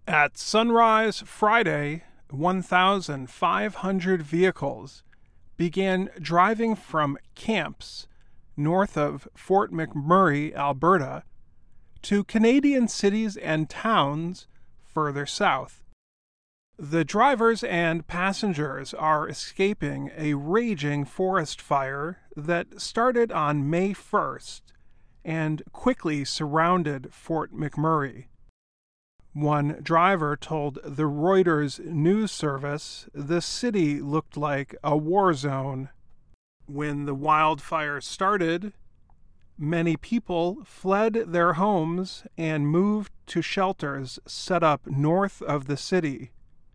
At sunrise Friday, 1,500 vehicles began driving from camps north of Fort McMurray, Alberta, to Canadian cities and towns further south. The drivers and passengers are escaping a raging forest fire that started on May 1st and quickly surrounded Fort McMurray. One driver told the Reuters news service the city looked like a war zone. When the wildfire started, many people fled their homes and moved to shelters set up north of the city.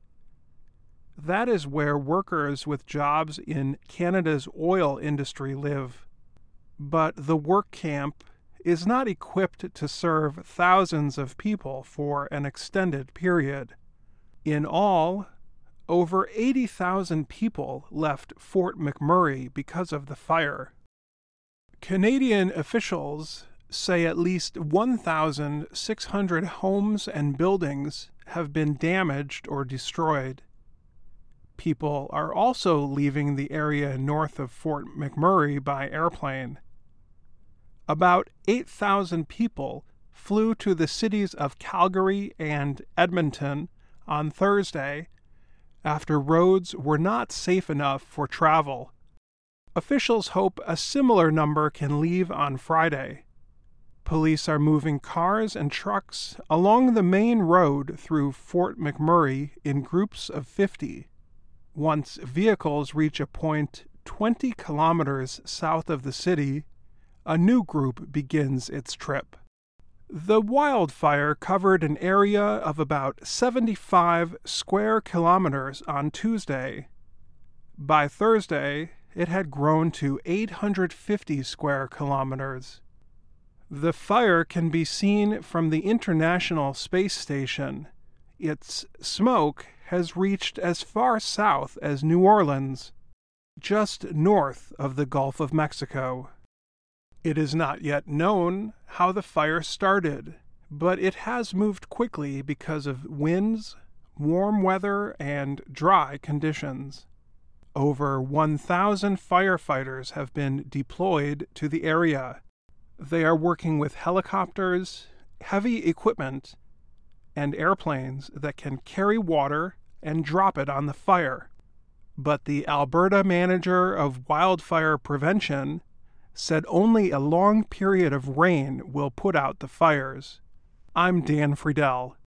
That is where workers with jobs in Canada's oil industry live. But the work camp is not equipped to serve thousands of people for an extended period. In all, over 80,000 people left Fort McMurray because of the fire. Canadian officials say at least 1,600 homes and buildings have been damaged or destroyed. People are also leaving the area north of Fort McMurray by airplane. About 8,000 people flew to the cities of Calgary and Edmonton on Thursday after roads were not safe enough for travel. Officials hope a similar number can leave on Friday. Police are moving cars and trucks along the main road through Fort McMurray in groups of 50. Once vehicles reach a point 20 kilometers south of the city, a new group begins its trip. The wildfire covered an area of about 75 square kilometers on Tuesday. By Thursday, it had grown to 850 square kilometers. The fire can be seen from the International Space Station. Its smoke has reached as far south as New Orleans, just north of the Gulf of Mexico. It is not yet known how the fire started, but it has moved quickly because of winds, warm weather, and dry conditions. Over 1,000 firefighters have been deployed to the area. They are working with helicopters, heavy equipment, and airplanes that can carry water and drop it on the fire. But the Alberta Manager of Wildfire Prevention said only a long period of rain will put out the fires. I'm Dan Friedel.